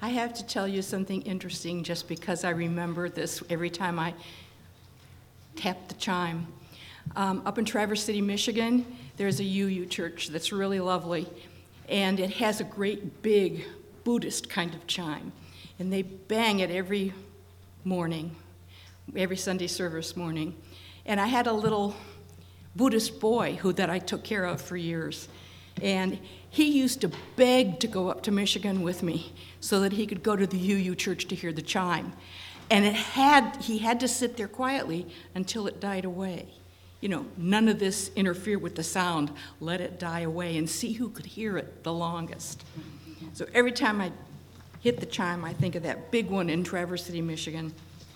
I have to tell you something interesting just because I remember this every time I tap the chime. Up in Traverse City, Michigan, there's a UU church that's really lovely, and it has a great big Buddhist kind of chime, and they bang it every morning, every Sunday service morning. And I had a little Buddhist boy that I took care of for years, and he used to beg to go up to Michigan with me so that he could go to the UU church to hear the chime. And he had to sit there quietly until it died away. You know, none of this interfered with the sound. Let it die away and see who could hear it the longest. So every time I hit the chime, I think of that big one in Traverse City, Michigan.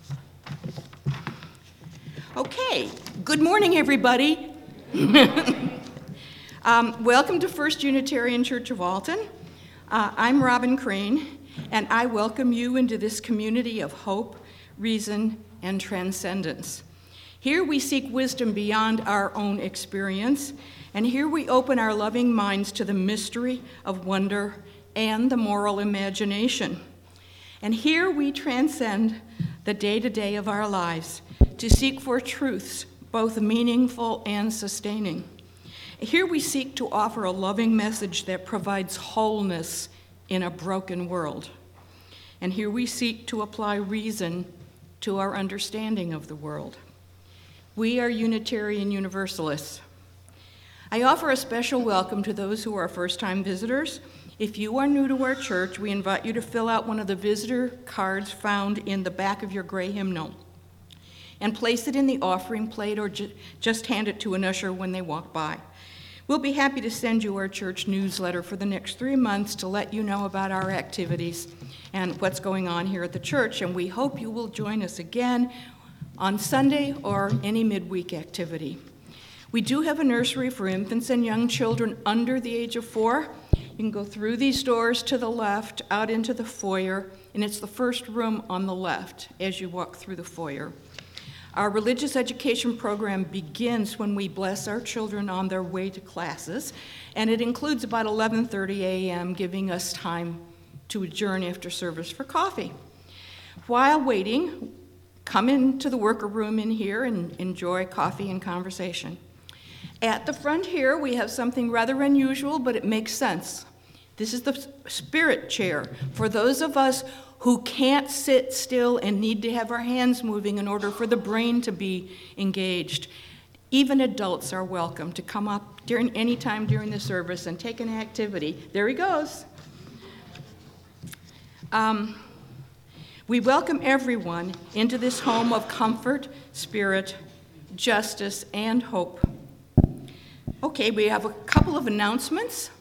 Okay, good morning, everybody. Welcome to First Unitarian Church of Alton. I'm Robin Crane, and I welcome you into this community of hope, reason, and transcendence. Here we seek wisdom beyond our own experience, and here we open our loving minds to the mystery of wonder and the moral imagination. And here we transcend the day-to-day of our lives to seek for truths, both meaningful and sustaining. Here we seek to offer a loving message that provides wholeness in a broken world. And here we seek to apply reason to our understanding of the world. We are Unitarian Universalists. I offer a special welcome to those who are first-time visitors. If you are new to our church, we invite you to fill out one of the visitor cards found in the back of your gray hymnal and place it in the offering plate or just hand it to an usher when they walk by. We'll be happy to send you our church newsletter for the next 3 months to let you know about our activities and what's going on here at the church, and we hope you will join us again on Sunday or any midweek activity. We do have a nursery for infants and young children under the age of 4. You can go through these doors to the left, out into the foyer, and it's the first room on the left as you walk through the foyer. Our religious education program begins when we bless our children on their way to classes, and it includes about 11:30 a.m., giving us time to adjourn after service for coffee. While waiting, come into the worker room in here and enjoy coffee and conversation. At the front here, we have something rather unusual, but it makes sense. This is the spirit chair for those of us who can't sit still and need to have our hands moving in order for the brain to be engaged. Even adults are welcome to come up any time during the service and take an activity. There he goes. We welcome everyone into this home of comfort, spirit, justice, and hope. Okay, we have a couple of announcements.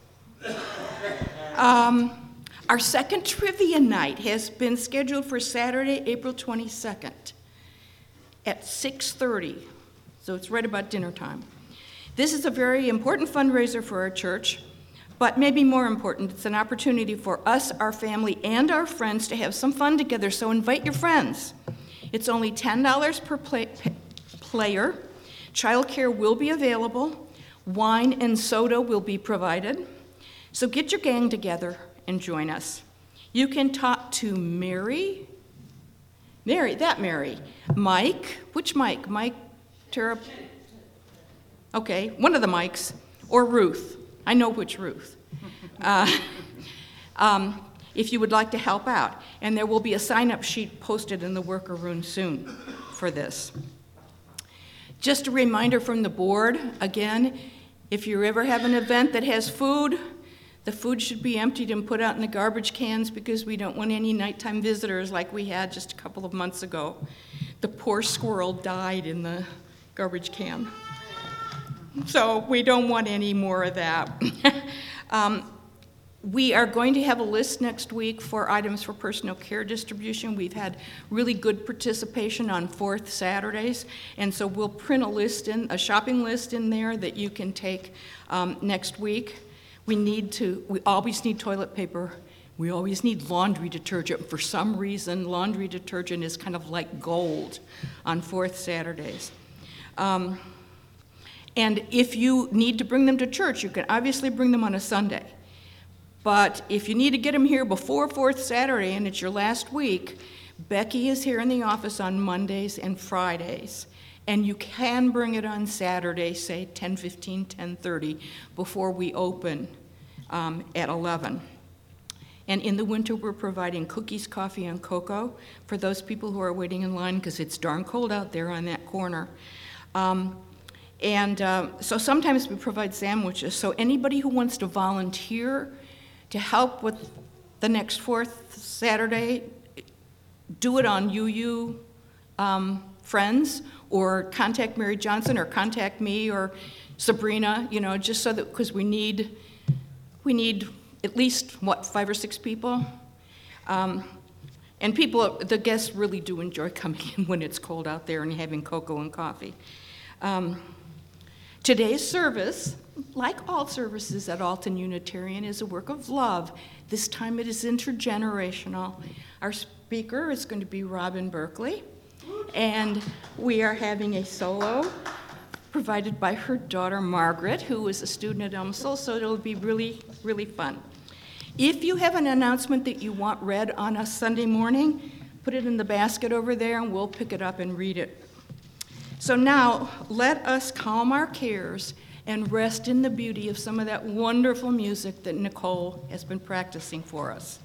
Our second trivia night has been scheduled for Saturday, April 22nd at 6:30, so it's right about dinner time. This is a very important fundraiser for our church, but maybe more important, it's an opportunity for us, our family, and our friends to have some fun together, so invite your friends. It's only $10 per player. Childcare will be available. Wine and soda will be provided. So get your gang together and join us. You can talk to Mary, Mike, which Mike? Mike Terap? Okay, one of the Mikes, or Ruth. I know which Ruth. If you would like to help out. And there will be a sign-up sheet posted in the worker room soon for this. Just a reminder from the board, again, if you ever have an event that has food, the food should be emptied and put out in the garbage cans because we don't want any nighttime visitors like we had just a couple of months ago. The poor squirrel died in the garbage can. So we don't want any more of that. We are going to have a list next week for items for personal care distribution. We've had really good participation on fourth Saturdays, and so we'll print a shopping list in there that you can take next week. We always need toilet paper. We always need laundry detergent. For some reason, laundry detergent is kind of like gold on fourth Saturdays. And if you need to bring them to church, you can obviously bring them on a Sunday. But if you need to get them here before 4th Saturday and it's your last week, Becky is here in the office on Mondays and Fridays. And you can bring it on Saturday, say 10:15, 10:30, before we open at 11. And in the winter, we're providing cookies, coffee, and cocoa for those people who are waiting in line because it's darn cold out there on that corner. So sometimes we provide sandwiches. So anybody who wants to volunteer to help with the next 4th Saturday, do it on UU Friends, or contact Mary Johnson, or contact me or Sabrina, just so that, because we need at least, 5 or 6 people? And the guests really do enjoy coming in when it's cold out there and having cocoa and coffee. Today's service, like all services at Alton Unitarian, is a work of love. This time it is intergenerational. Our speaker is going to be Robin Berkeley, and we are having a solo provided by her daughter Margaret, who is a student at UMSL, so it'll be really, really fun. If you have an announcement that you want read on a Sunday morning, put it in the basket over there and we'll pick it up and read it. So now, let us calm our cares and rest in the beauty of some of that wonderful music that Nicole has been practicing for us.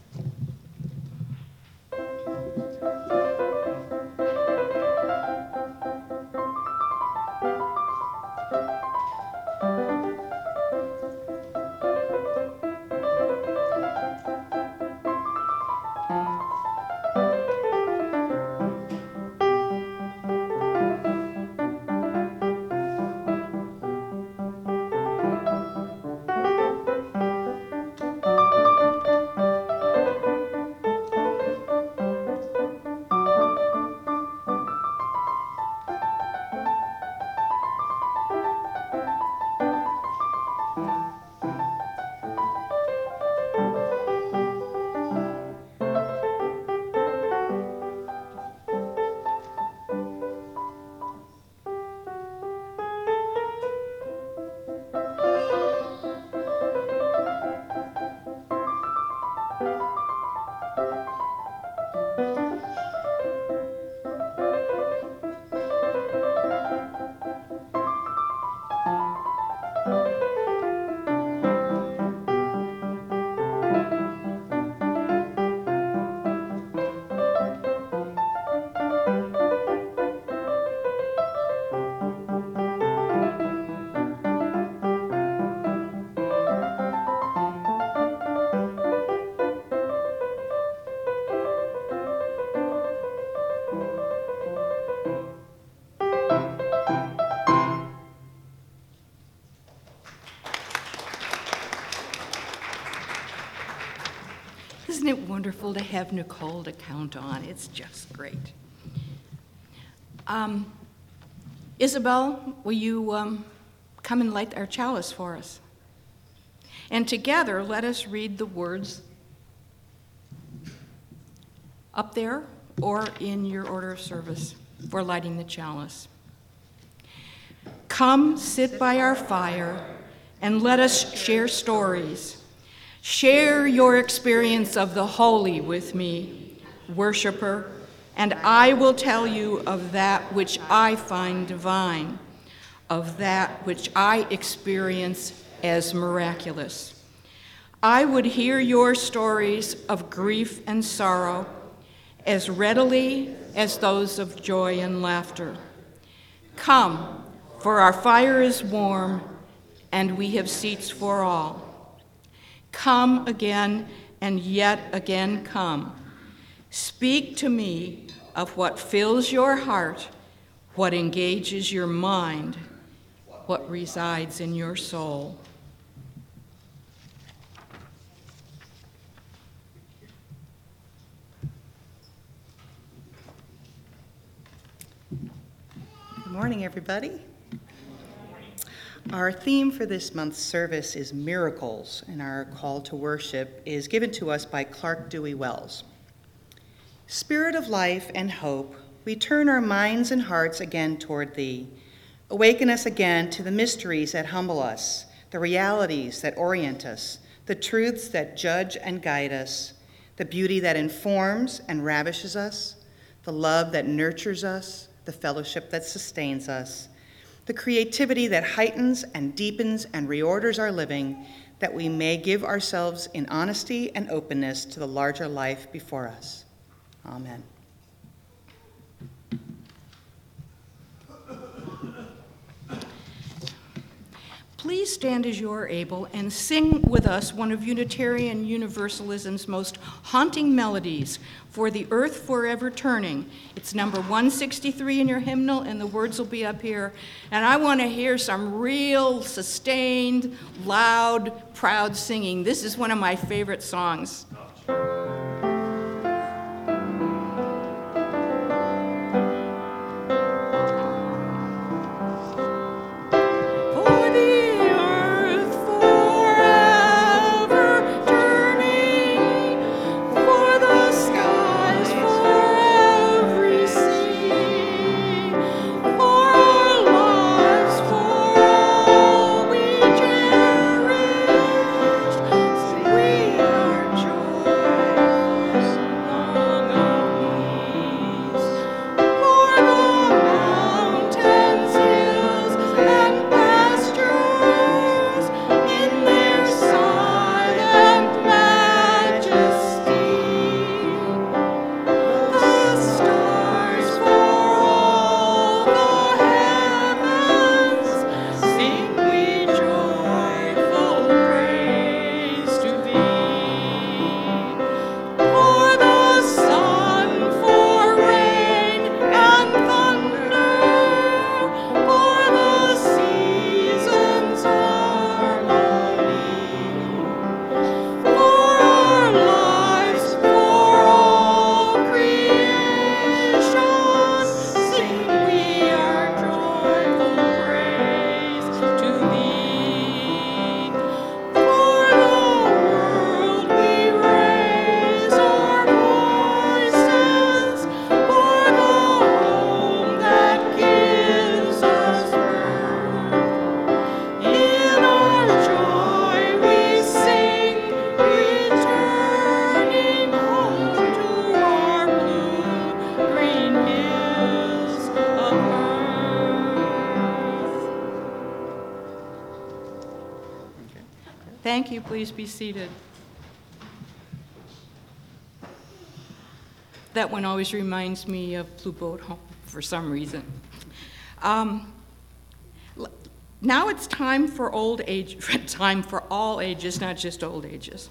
Isn't it wonderful to have Nicole to count on? It's just great. Isabel, will you come and light our chalice for us? And together, let us read the words up there or in your order of service for lighting the chalice. Come, sit by our fire, and let us share stories. Share your experience of the holy with me, worshiper, and I will tell you of that which I find divine, of that which I experience as miraculous. I would hear your stories of grief and sorrow as readily as those of joy and laughter. Come, for our fire is warm, and we have seats for all. Come again, and yet again come. Speak to me of what fills your heart, what engages your mind, what resides in your soul. Good morning, everybody. Our theme for this month's service is miracles, and our call to worship is given to us by Clark Dewey Wells. Spirit of life and hope, we turn our minds and hearts again toward thee. Awaken us again to the mysteries that humble us, the realities that orient us, the truths that judge and guide us, the beauty that informs and ravishes us, the love that nurtures us, the fellowship that sustains us, the creativity that heightens and deepens and reorders our living, that we may give ourselves in honesty and openness to the larger life before us. Amen. Please stand as you are able and sing with us one of Unitarian Universalism's most haunting melodies, For the Earth Forever Turning. It's number 163 in your hymnal, and the words will be up here. And I want to hear some real, sustained, loud, proud singing. This is one of my favorite songs. Thank you. Please be seated. That one always reminds me of Blue Boat Home for some reason. Now it's time for old age, time for all ages, not just old ages.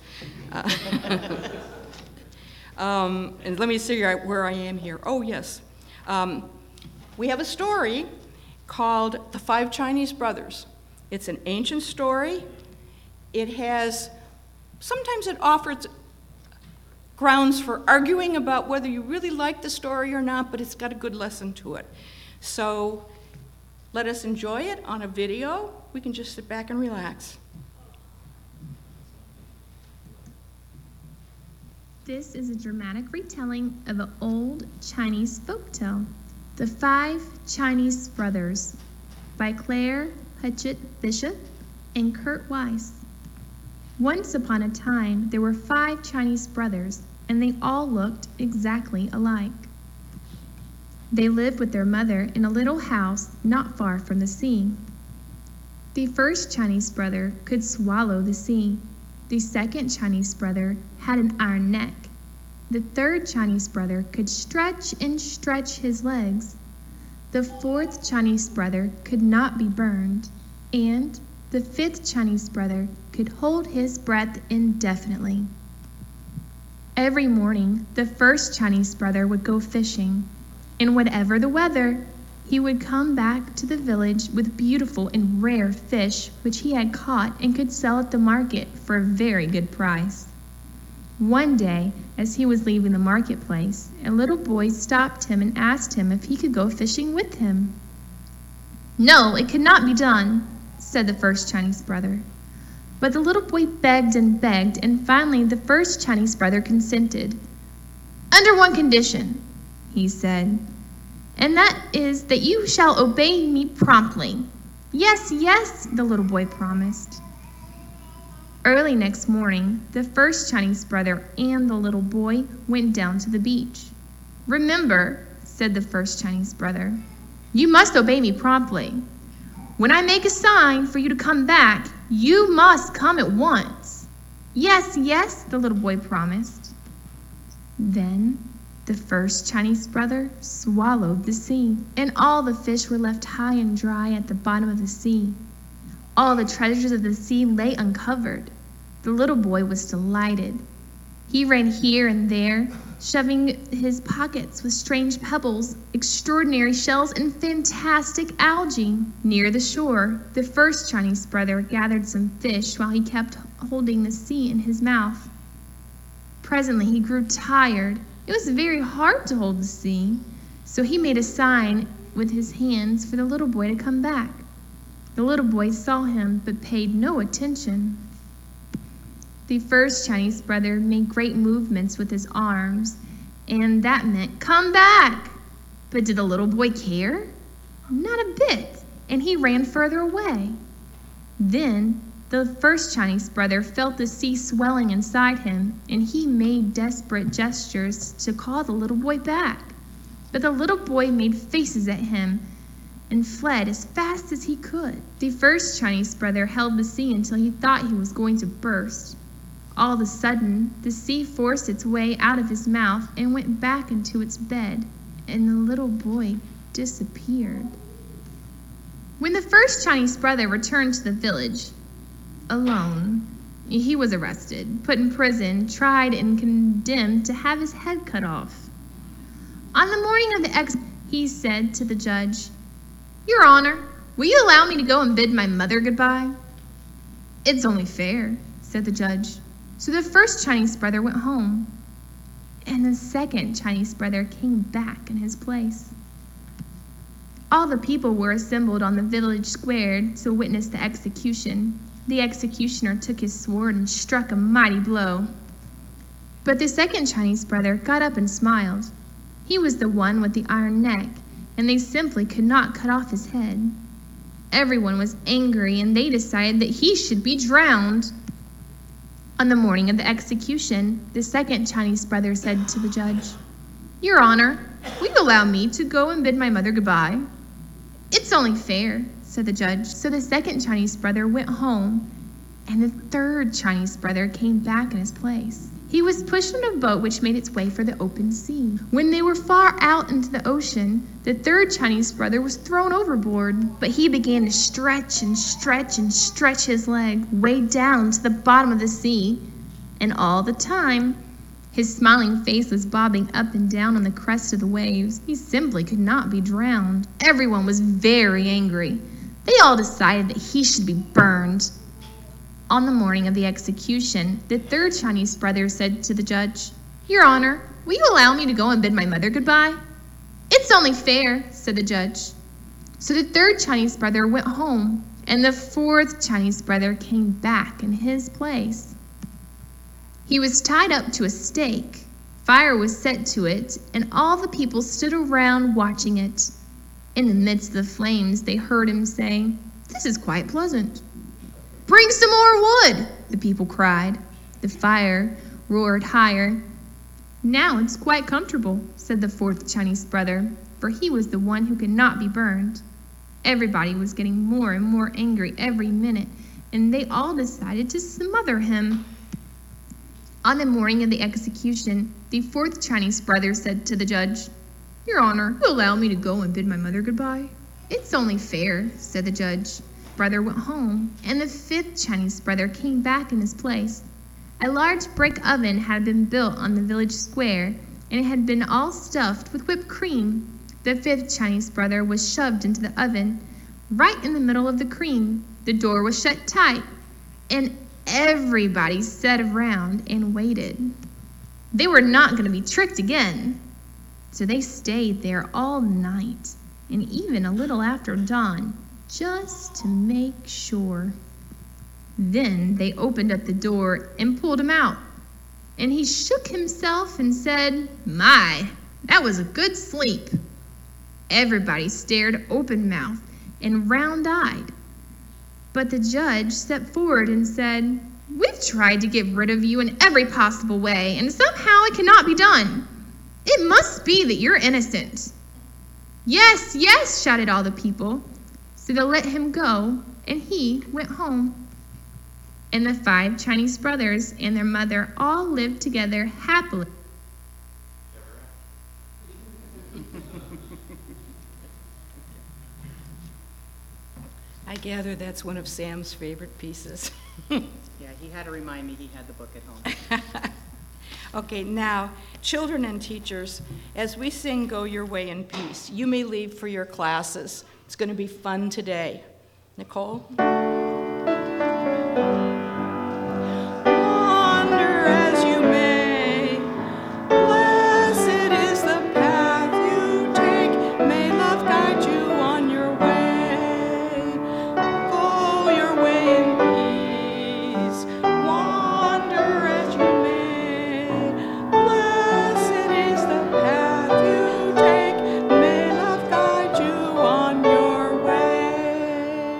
And let me see where I am here. Oh, yes. We have a story called The Five Chinese Brothers. It's an ancient story. Sometimes it offers grounds for arguing about whether you really like the story or not, but it's got a good lesson to it. So let us enjoy it on a video. We can just sit back and relax. This is a dramatic retelling of an old Chinese folktale, The Five Chinese Brothers, by Claire Hutchett Bishop and Kurt Weiss. Once upon a time, there were 5 Chinese brothers, and they all looked exactly alike. They lived with their mother in a little house not far from the sea. The first Chinese brother could swallow the sea. The second Chinese brother had an iron neck. The third Chinese brother could stretch and stretch his legs. The fourth Chinese brother could not be burned, and the fifth Chinese brother could hold his breath indefinitely. Every morning, the first Chinese brother would go fishing, and whatever the weather, he would come back to the village with beautiful and rare fish which he had caught and could sell at the market for a very good price. One day, as he was leaving the marketplace, a little boy stopped him and asked him if he could go fishing with him. "No, it could not be done," said the first Chinese brother. But the little boy begged, and finally the first Chinese brother consented. "Under one condition," he said, "and that is that you shall obey me promptly." "Yes, yes," the little boy promised. Early next morning, the first Chinese brother and the little boy went down to the beach. "Remember," said the first Chinese brother, "you must obey me promptly. When I make a sign for you to come back, you must come at once." "Yes, yes," the little boy promised. Then the first Chinese brother swallowed the sea, and all the fish were left high and dry at the bottom of the sea. All the treasures of the sea lay uncovered. The little boy was delighted. He ran here and there, shoving his pockets with strange pebbles, extraordinary shells, and fantastic algae. Near the shore, the first Chinese brother gathered some fish while he kept holding the sea in his mouth. Presently he grew tired. It was very hard to hold the sea, so he made a sign with his hands for the little boy to come back. The little boy saw him, but paid no attention. The first Chinese brother made great movements with his arms, and that meant, "Come back!" But did the little boy care? Not a bit, and he ran further away. Then the first Chinese brother felt the sea swelling inside him, and he made desperate gestures to call the little boy back. But the little boy made faces at him and fled as fast as he could. The first Chinese brother held the sea until he thought he was going to burst. All of a sudden, the sea forced its way out of his mouth and went back into its bed, and the little boy disappeared. When the first Chinese brother returned to the village, alone, he was arrested, put in prison, tried, and condemned to have his head cut off. On the morning of the execution, he said to the judge, "Your Honor, will you allow me to go and bid my mother goodbye?" "It's only fair," said the judge. So the first Chinese brother went home, and the second Chinese brother came back in his place. All the people were assembled on the village square to witness the execution. The executioner took his sword and struck a mighty blow. But the second Chinese brother got up and smiled. He was the one with the iron neck, and they simply could not cut off his head. Everyone was angry, and they decided that he should be drowned. On the morning of the execution, the second Chinese brother said to the judge, "Your Honor, will you allow me to go and bid my mother goodbye?" "It's only fair," said the judge. So the second Chinese brother went home, and the third Chinese brother came back in his place. He was pushed in a boat which made its way for the open sea. When they were far out into the ocean, the third Chinese brother was thrown overboard, but he began to stretch and stretch and stretch his leg way down to the bottom of the sea, and all the time, his smiling face was bobbing up and down on the crest of the waves. He simply could not be drowned. Everyone was very angry. They all decided that he should be burned. On the morning of the execution, the third Chinese brother said to the judge, "Your Honor, will you allow me to go and bid my mother goodbye?" "It's only fair," said the judge. So the third Chinese brother went home, and the fourth Chinese brother came back in his place. He was tied up to a stake. Fire was set to it, and all the people stood around watching it. In the midst of the flames, they heard him say, "This is quite pleasant." "Bring some more wood," the people cried. The fire roared higher. "Now it's quite comfortable," said the fourth Chinese brother, for he was the one who could not be burned. Everybody was getting more and more angry every minute, and they all decided to smother him. On the morning of the execution, the fourth Chinese brother said to the judge, "Your Honor, will you allow me to go and bid my mother goodbye?" "It's only fair," said the judge. Brother went home, and the fifth Chinese brother came back in his place. A large brick oven had been built on the village square, and it had been all stuffed with whipped cream. The fifth Chinese brother was shoved into the oven. Right in the middle of the cream, the door was shut tight, and everybody sat around and waited. They were not going to be tricked again, so they stayed there all night, and even a little after dawn, just to make sure. Then they opened up the door and pulled him out, and he shook himself and said, "My, that was a good sleep." Everybody stared open-mouthed and round-eyed, but the judge stepped forward and said, We've tried to get rid of you in every possible way, and somehow it cannot be done. It must be that you're innocent." "Yes, yes," shouted all the people. So they let him go, and he went home. And the 5 Chinese brothers and their mother all lived together happily. I gather that's one of Sam's favorite pieces. Yeah, he had to remind me he had the book at home. Okay, now, children and teachers, as we sing Go Your Way in Peace, you may leave for your classes. It's going to be fun today. Nicole? Wander as you may, blessed is the path you take. May love guide you on your way. Go your way in peace. Wander as you may, blessed is the path you take. May love guide you on your way.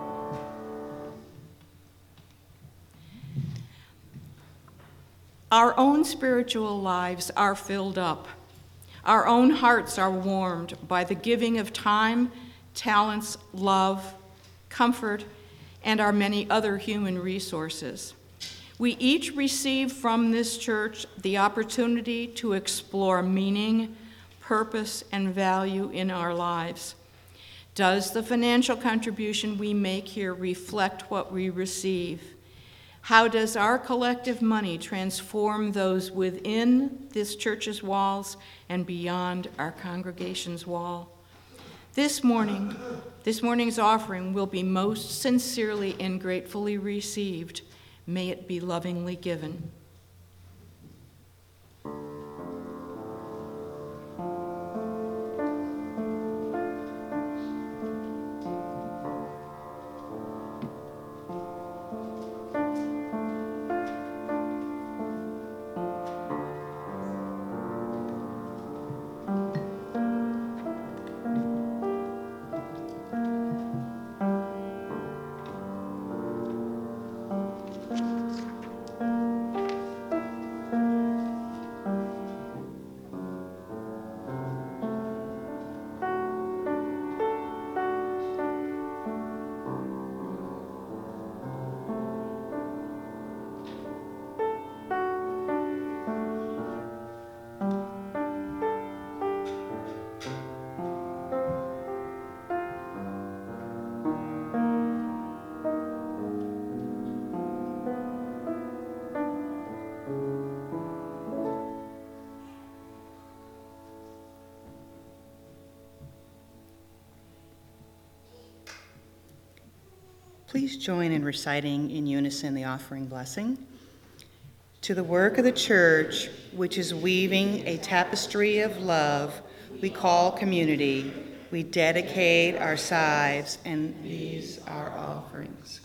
Our own spiritual lives are filled up. Our own hearts are warmed by the giving of time, talents, love, comfort, and our many other human resources. We each receive from this church the opportunity to explore meaning, purpose, and value in our lives. Does the financial contribution we make here reflect what we receive? How does our collective money transform those within this church's walls and beyond our congregation's wall? This morning's offering will be most sincerely and gratefully received. May it be lovingly given. Please join in reciting in unison the offering blessing. To the work of the church, which is weaving a tapestry of love we call community, we dedicate our sides and these our offerings.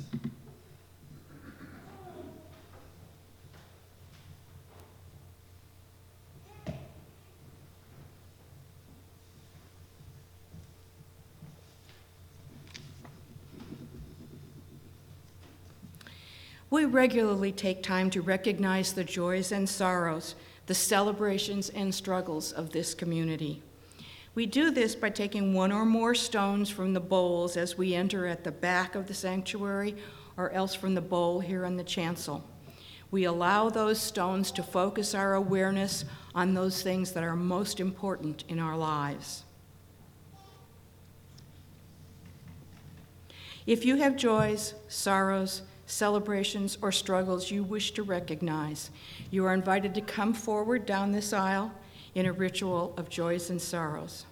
We regularly take time to recognize the joys and sorrows, the celebrations and struggles of this community. We do this by taking one or more stones from the bowls as we enter at the back of the sanctuary, or else from the bowl here in the chancel. We allow those stones to focus our awareness on those things that are most important in our lives. If you have joys, sorrows, celebrations, or struggles you wish to recognize, you are invited to come forward down this aisle in a ritual of joys and sorrows.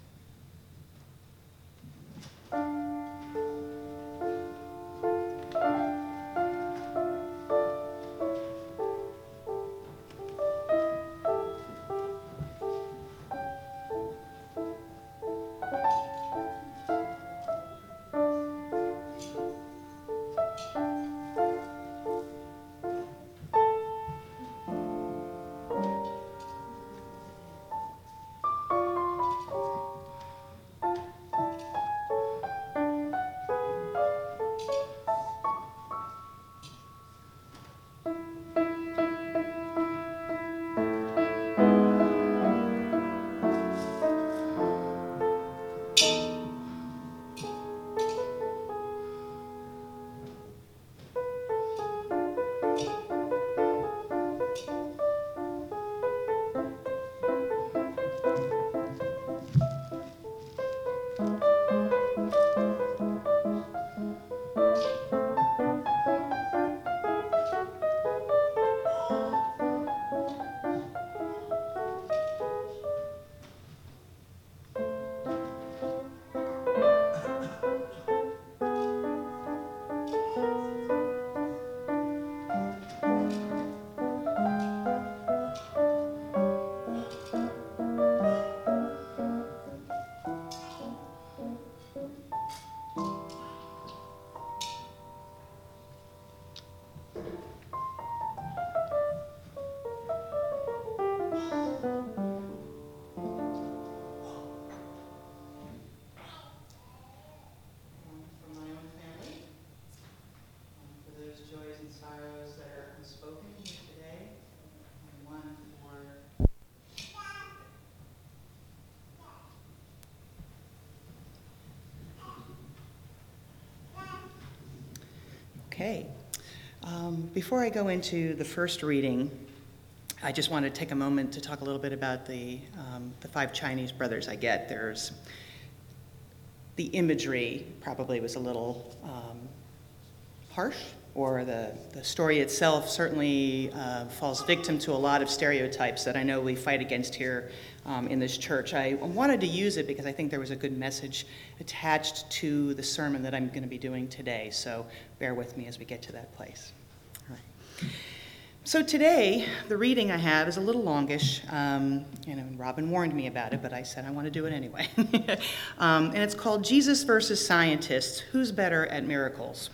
Okay. Before I go into the first reading, I just want to take a moment to talk a little bit about the 5 Chinese brothers I get. There's the imagery probably was a little harsh, or the story itself certainly falls victim to a lot of stereotypes that I know we fight against here in this church. I wanted to use it because I think there was a good message attached to the sermon that I'm going to be doing today, so bear with me as we get to that place. All right. So today, the reading I have is a little longish. Robin warned me about it, but I said I want to do it anyway. And it's called Jesus versus Scientists, Who's Better at Miracles?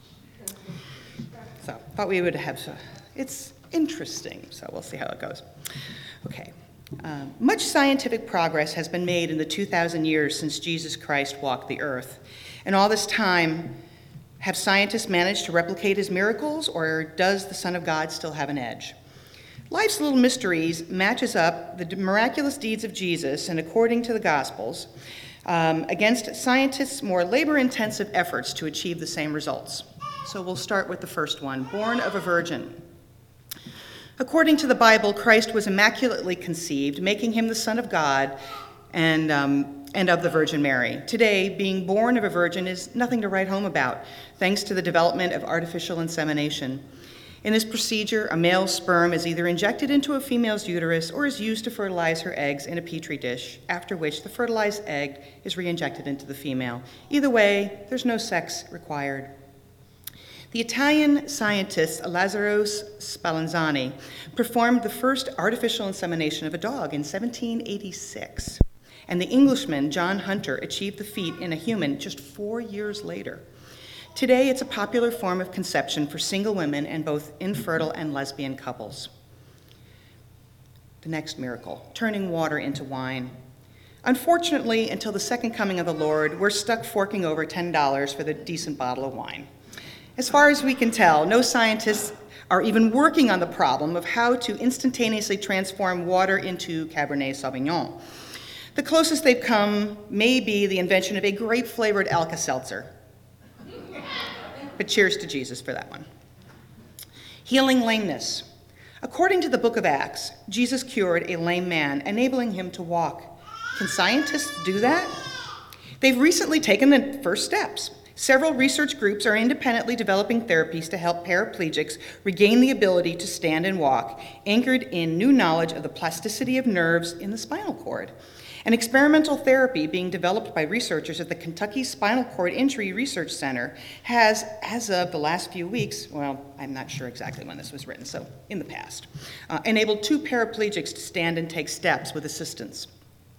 So thought we would have, it's interesting, so we'll see how it goes. Okay. Much scientific progress has been made in the 2,000 years since Jesus Christ walked the earth. And all this time, have scientists managed to replicate his miracles, or does the Son of God still have an edge? Life's Little Mysteries matches up the miraculous deeds of Jesus, and according to the Gospels, against scientists' more labor-intensive efforts to achieve the same results. So we'll start with the first one, born of a virgin. According to the Bible, Christ was immaculately conceived, making him the Son of God and of the Virgin Mary. Today, being born of a virgin is nothing to write home about, thanks to the development of artificial insemination. In this procedure, a male's sperm is either injected into a female's uterus or is used to fertilize her eggs in a petri dish, after which the fertilized egg is re-injected into the female. Either way, there's no sex required. The Italian scientist Lazzaro Spallanzani performed the first artificial insemination of a dog in 1786, and the Englishman John Hunter achieved the feat in a human just 4 years later. Today, it's a popular form of conception for single women and both infertile and lesbian couples. The next miracle, turning water into wine. Unfortunately, until the second coming of the Lord, we're stuck forking over $10 for the decent bottle of wine. As far as we can tell, no scientists are even working on the problem of how to instantaneously transform water into Cabernet Sauvignon. The closest they've come may be the invention of a grape-flavored Alka-Seltzer. But cheers to Jesus for that one. Healing lameness. According to the book of Acts, Jesus cured a lame man, enabling him to walk. Can scientists do that? They've recently taken the first steps. Several research groups are independently developing therapies to help paraplegics regain the ability to stand and walk, anchored in new knowledge of the plasticity of nerves in the spinal cord. An experimental therapy being developed by researchers at the Kentucky Spinal Cord Injury Research Center has, as of the last few weeks, well, I'm not sure exactly when this was written, so in the past, enabled 2 paraplegics to stand and take steps with assistance.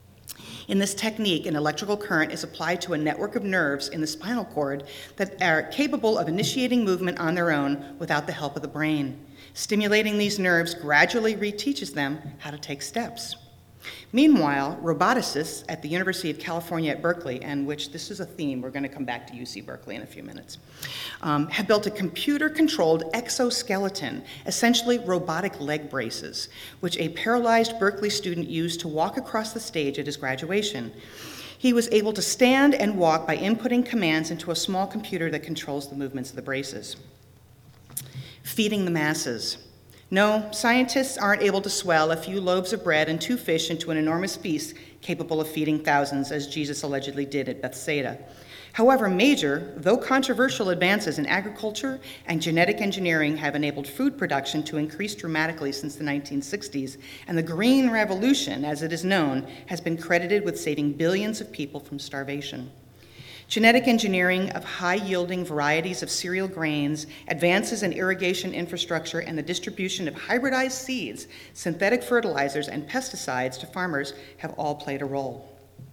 In this technique, an electrical current is applied to a network of nerves in the spinal cord that are capable of initiating movement on their own without the help of the brain. Stimulating these nerves gradually reteaches them how to take steps. Meanwhile, roboticists at the University of California at Berkeley, and which this is a theme, we're going to come back to UC Berkeley in a few minutes, have built a computer-controlled exoskeleton, essentially robotic leg braces, which a paralyzed Berkeley student used to walk across the stage at his graduation. He was able to stand and walk by inputting commands into a small computer that controls the movements of the braces. Feeding the masses. No, scientists aren't able to swell a few loaves of bread and 2 fish into an enormous feast capable of feeding thousands, as Jesus allegedly did at Bethsaida. However, major, though controversial advances in agriculture and genetic engineering have enabled food production to increase dramatically since the 1960s, and the Green Revolution, as it is known, has been credited with saving billions of people from starvation. Genetic engineering of high-yielding varieties of cereal grains, advances in irrigation infrastructure, and the distribution of hybridized seeds, synthetic fertilizers, and pesticides to farmers have all played a role.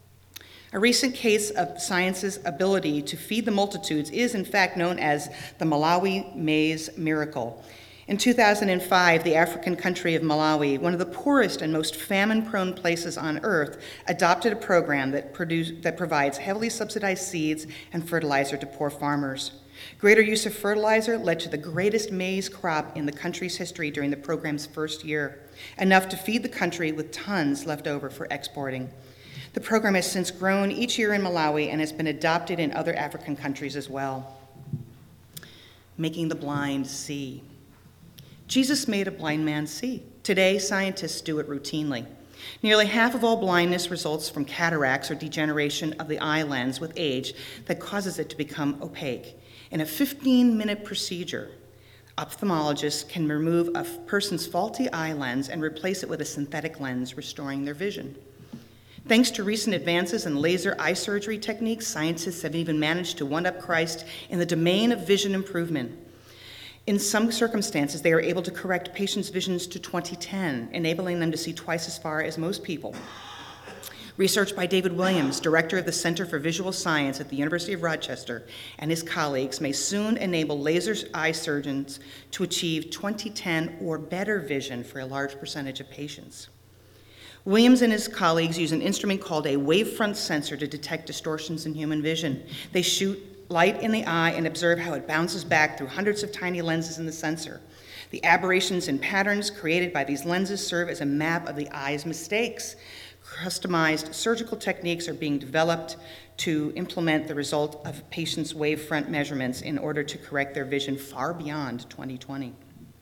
A recent case of science's ability to feed the multitudes is, in fact, known as the Malawi maize miracle. In 2005, the African country of Malawi, one of the poorest and most famine-prone places on earth, adopted a program that provides heavily subsidized seeds and fertilizer to poor farmers. Greater use of fertilizer led to the greatest maize crop in the country's history during the program's first year, enough to feed the country with tons left over for exporting. The program has since grown each year in Malawi and has been adopted in other African countries as well. making the blind see. Jesus made a blind man see. Today, scientists do it routinely. Nearly half of all blindness results from cataracts or degeneration of the eye lens with age that causes it to become opaque. In a 15-minute procedure, ophthalmologists can remove a person's faulty eye lens and replace it with a synthetic lens, restoring their vision. Thanks to recent advances in laser eye surgery techniques, scientists have even managed to one-up Christ in the domain of vision improvement. In some circumstances, they are able to correct patients' visions to 20/10, enabling them to see twice as far as most people. Research by David Williams, director of the Center for Visual Science at the University of Rochester, and his colleagues may soon enable laser eye surgeons to achieve 20/10 or better vision for a large percentage of patients. Williams and his colleagues use an instrument called a wavefront sensor to detect distortions in human vision. They shoot light in the eye and observe how it bounces back through hundreds of tiny lenses in the sensor. The aberrations and patterns created by these lenses serve as a map of the eye's mistakes. Customized surgical techniques are being developed to implement the result of patients' wavefront measurements in order to correct their vision far beyond 20/20.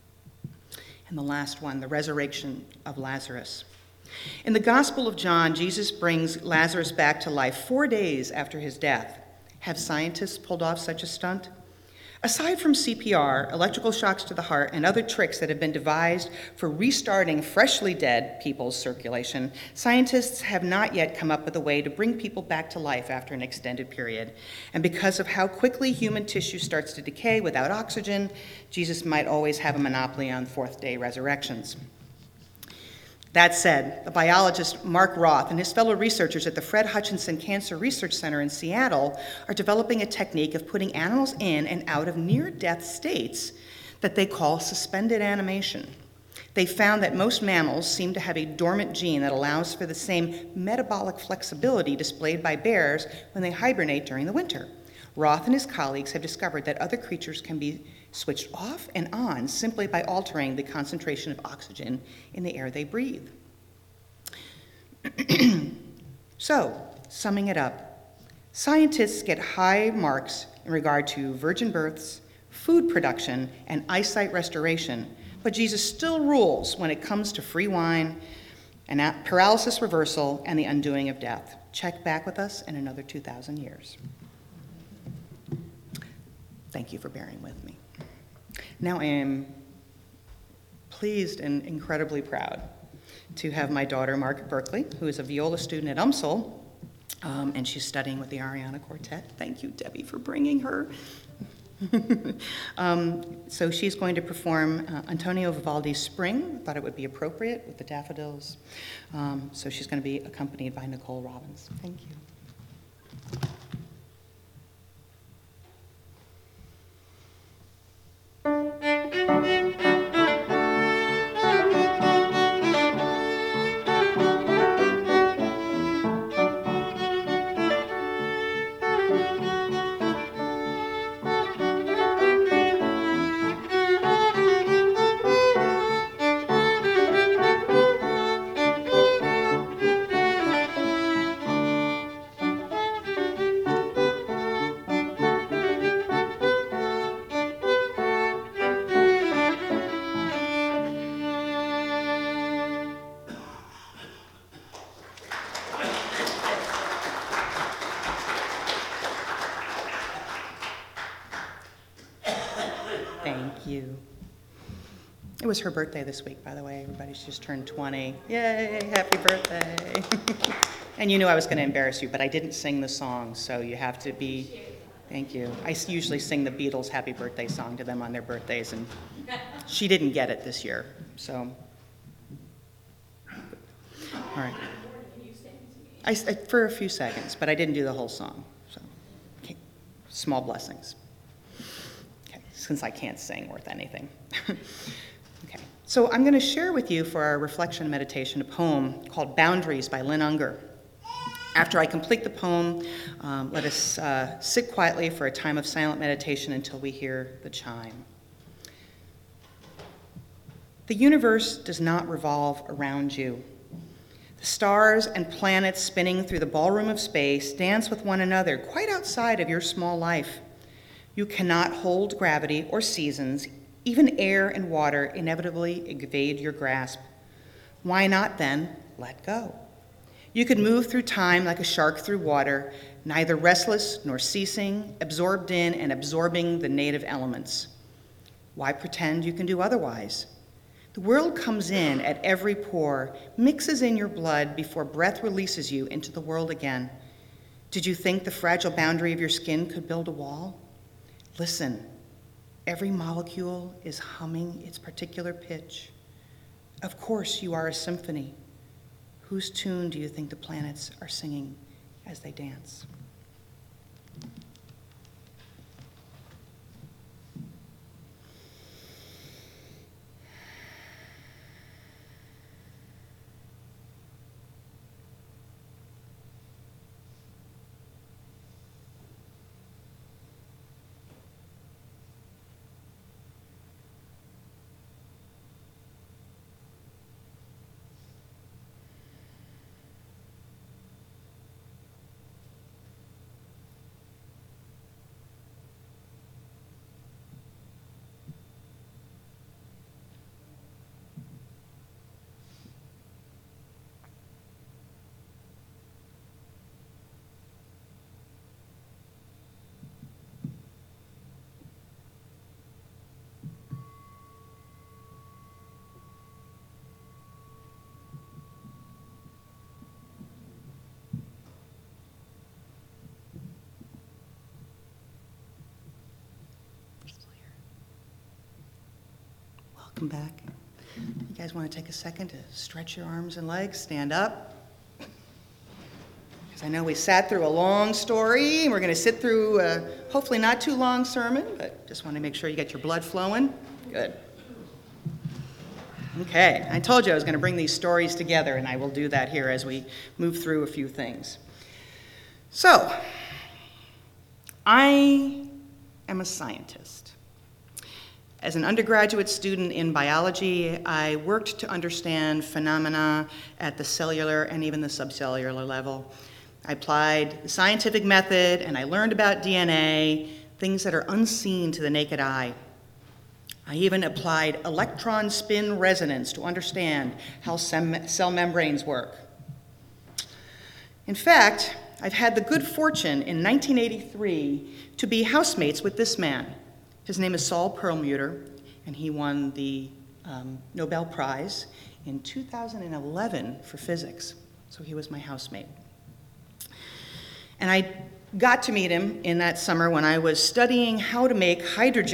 And the last one, the resurrection of Lazarus. In the Gospel of John, Jesus brings Lazarus back to life 4 days after his death. Have scientists pulled off such a stunt? Aside from CPR, electrical shocks to the heart, and other tricks that have been devised for restarting freshly dead people's circulation, scientists have not yet come up with a way to bring people back to life after an extended period. And because of how quickly human tissue starts to decay without oxygen, Jesus might always have a monopoly on fourth-day resurrections. That said, the biologist Mark Roth and his fellow researchers at the Fred Hutchinson Cancer Research Center in Seattle are developing a technique of putting animals in and out of near-death states that they call suspended animation. They found that most mammals seem to have a dormant gene that allows for the same metabolic flexibility displayed by bears when they hibernate during the winter. Roth and his colleagues have discovered that other creatures can be switched off and on simply by altering the concentration of oxygen in the air they breathe. So, summing it up, scientists get high marks in regard to virgin births, food production, and eyesight restoration, but Jesus still rules when it comes to free wine, and paralysis reversal, and the undoing of death. Check back with us in another 2,000 years. Thank you for bearing with me. Now I am pleased and incredibly proud to have my daughter, Margaret Berkeley, who is a viola student at UMSL, and she's studying with the Ariana Quartet. Thank you, Debbie, for bringing her. So she's going to perform Antonio Vivaldi's Spring. Thought it would be appropriate with the daffodils. So she's going to be accompanied by Nicole Robbins. Thank you. Thank you. It was her birthday this week, by the way. Everybody, she just turned 20. Yay, happy birthday. And you knew I was going to embarrass you, but I didn't sing the song, so you have to be, thank you. I usually sing the Beatles' happy birthday song to them on their birthdays, and she didn't get it this year, so. All right. For a few seconds, but I didn't do the whole song, so. Okay. Small blessings. Since I can't sing worth anything. Okay, so I'm going to share with you for our reflection meditation a poem called Boundaries by Lynn Unger. After I complete the poem, let us sit quietly for a time of silent meditation until we hear the chime. The universe does not revolve around you. The stars and planets spinning through the ballroom of space dance with one another quite outside of your small life. You cannot hold gravity or seasons. Even air and water inevitably evade your grasp. Why not then let go? You could move through time like a shark through water, neither restless nor ceasing, absorbed in and absorbing the native elements. Why pretend you can do otherwise? The world comes in at every pore, mixes in your blood before breath releases you into the world again. Did you think the fragile boundary of your skin could build a wall? Listen, every molecule is humming its particular pitch. Of course you are a symphony. Whose tune do you think the planets are singing as they dance? Welcome back. You guys want to take a second to stretch your arms and legs, stand up? Because I know we sat through a long story, and we're going to sit through a hopefully not too long sermon, but just want to make sure you get your blood flowing. Good. Okay, I told you I was going to bring these stories together, and I will do that here as we move through a few things. So, I am a scientist. As an undergraduate student in biology, I worked to understand phenomena at the cellular and even the subcellular level. I applied the scientific method, and I learned about DNA, things that are unseen to the naked eye. I even applied electron spin resonance to understand how cell membranes work. In fact, I've had the good fortune in 1983 to be housemates with this man. His name is Saul Perlmutter, and he won the Nobel Prize in 2011 for physics. So he was my housemate. And I got to meet him in that summer when I was studying how to make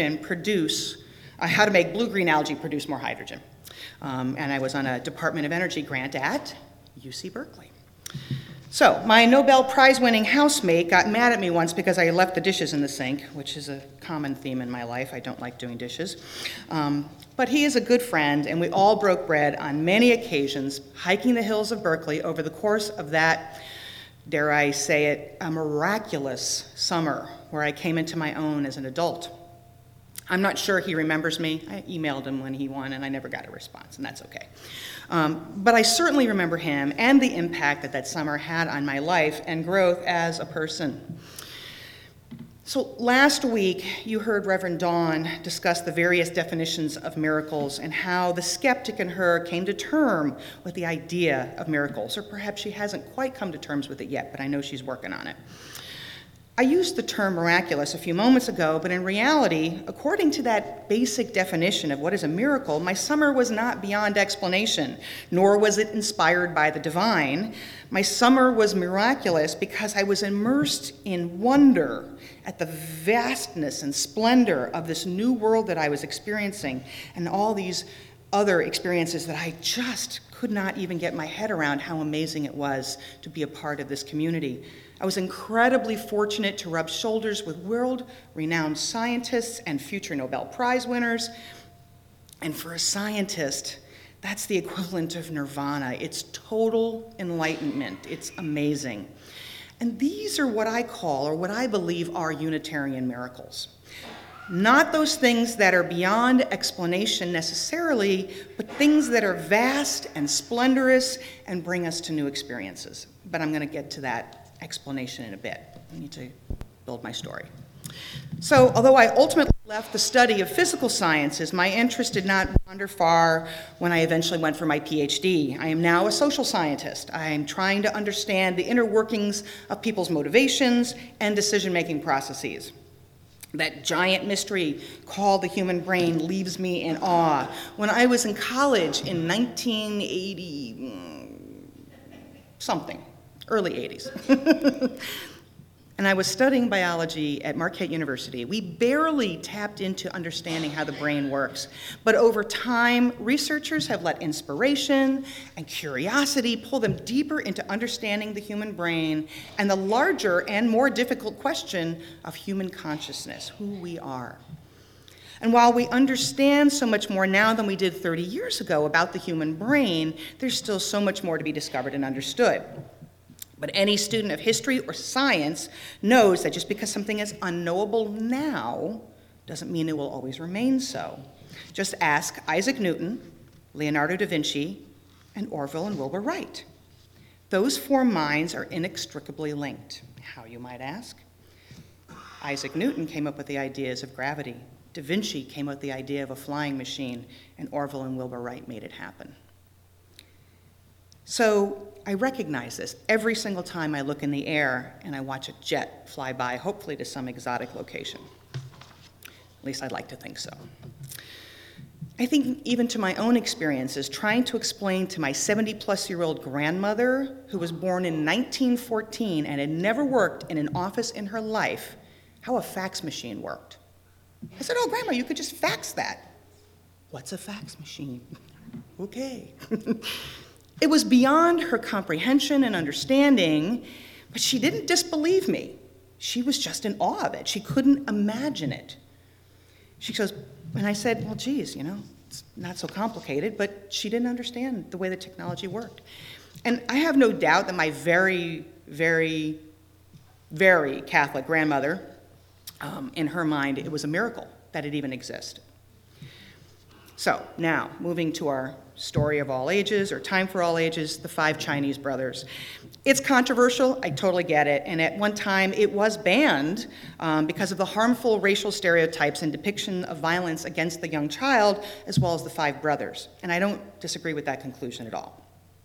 how to make blue-green algae produce more hydrogen. And I was on a Department of Energy grant at UC Berkeley. So my Nobel Prize-winning housemate got mad at me once because I left the dishes in the sink, which is a common theme in my life. I don't like doing dishes. But he is a good friend, and we all broke bread on many occasions, hiking the hills of Berkeley over the course of that, dare I say it, a miraculous summer where I came into my own as an adult. I'm not sure he remembers me. I emailed him when he won, and I never got a response, and that's okay. But I certainly remember him and the impact that summer had on my life and growth as a person. So last week, you heard Reverend Dawn discuss the various definitions of miracles and how the skeptic in her came to terms with the idea of miracles, or perhaps she hasn't quite come to terms with it yet, but I know she's working on it. I used the term miraculous a few moments ago, but in reality, according to that basic definition of what is a miracle, my summer was not beyond explanation, nor was it inspired by the divine. My summer was miraculous because I was immersed in wonder at the vastness and splendor of this new world that I was experiencing, and all these other experiences that I just could not even get my head around how amazing it was to be a part of this community. I was incredibly fortunate to rub shoulders with world-renowned scientists and future Nobel Prize winners. And for a scientist, that's the equivalent of nirvana. It's total enlightenment. It's amazing. And these are what I call, or what I believe are Unitarian miracles. Not those things that are beyond explanation necessarily, but things that are vast and splendorous and bring us to new experiences. But I'm going to get to that explanation in a bit. I need to build my story. So, although I ultimately left the study of physical sciences, my interest did not wander far when I eventually went for my PhD. I am now a social scientist. I am trying to understand the inner workings of people's motivations and decision-making processes. That giant mystery called the human brain leaves me in awe. When I was in college in 1980 something, early 80s, and I was studying biology at Marquette University, we barely tapped into understanding how the brain works. But over time, researchers have let inspiration and curiosity pull them deeper into understanding the human brain and the larger and more difficult question of human consciousness, who we are. And while we understand so much more now than we did 30 years ago about the human brain, there's still so much more to be discovered and understood. But any student of history or science knows that just because something is unknowable now doesn't mean it will always remain so. Just ask Isaac Newton, Leonardo da Vinci, and Orville and Wilbur Wright. Those four minds are inextricably linked. How, you might ask? Isaac Newton came up with the ideas of gravity. Da Vinci came up with the idea of a flying machine, and Orville and Wilbur Wright made it happen. So I recognize this every single time I look in the air and I watch a jet fly by, hopefully to some exotic location. At least I'd like to think so. I think even to my own experiences, trying to explain to my 70-plus-year-old grandmother, who was born in 1914 and had never worked in an office in her life, how a fax machine worked. I said, "Oh, Grandma, you could just fax that." "What's a fax machine?" "Okay." It was beyond her comprehension and understanding, but she didn't disbelieve me. She was just in awe of it. She couldn't imagine it. She goes, and I said, "Well, geez, it's not so complicated," but she didn't understand the way the technology worked. And I have no doubt that my very, very, very Catholic grandmother, in her mind, it was a miracle that it even existed. So now, moving to our story of all ages, or time for all ages, the 5 Chinese brothers. It's controversial, I totally get it, and at one time it was banned because of the harmful racial stereotypes and depiction of violence against the young child, as well as the 5 brothers. And I don't disagree with that conclusion at all.